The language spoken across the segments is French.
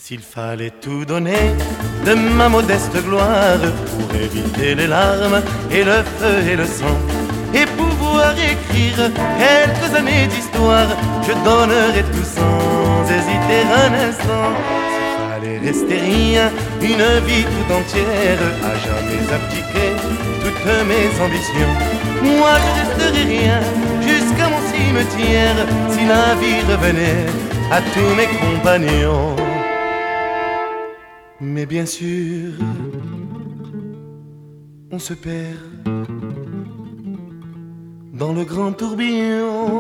S'il fallait tout donner de ma modeste gloire pour éviter les larmes et le feu et le sang, et pouvoir écrire quelques années d'histoire, je donnerais tout sans hésiter un instant. S'il fallait rester rien, une vie tout entière, à jamais abdiquer toutes mes ambitions, moi je resterais rien jusqu'à mon cimetière, si la vie revenait à tous mes compagnons. Mais bien sûr, on se perd dans le grand tourbillon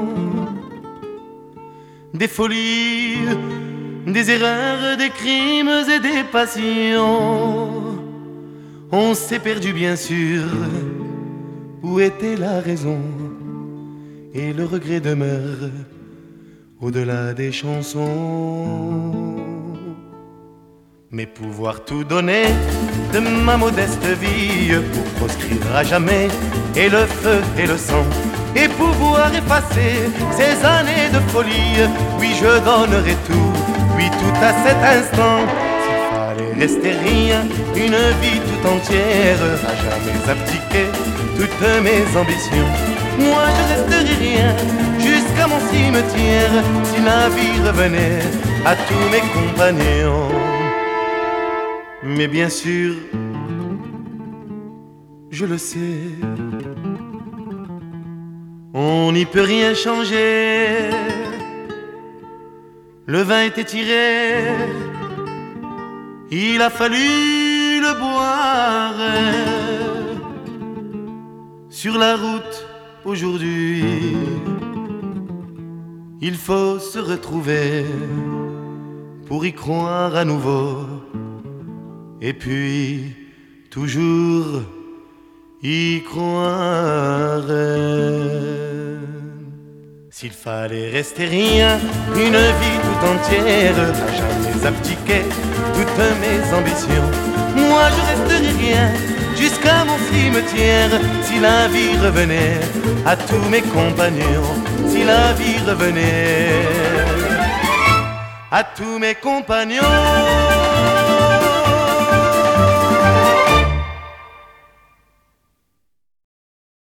des folies, des erreurs, des crimes et des passions. On s'est perdu bien sûr, où était la raison, et le regret demeure au-delà des chansons. Mais pouvoir tout donner de ma modeste vie pour proscrire à jamais et le feu et le sang, et pouvoir effacer ces années de folie, oui je donnerais tout, oui tout à cet instant. S'il fallait rester rien, une vie tout entière, à jamais abdiquer toutes mes ambitions, moi je resterais rien jusqu'à mon cimetière, si la vie revenait à tous mes compagnons. Mais bien sûr, je le sais, on n'y peut rien changer. Le vin était tiré, il a fallu le boire. Sur la route aujourd'hui, il faut se retrouver pour y croire à nouveau. Et puis, toujours y croire. S'il fallait rester rien, une vie tout entière, à jamais abdiquer toutes mes ambitions, moi je resterais rien jusqu'à mon cimetière, si la vie revenait à tous mes compagnons, si la vie revenait à tous mes compagnons.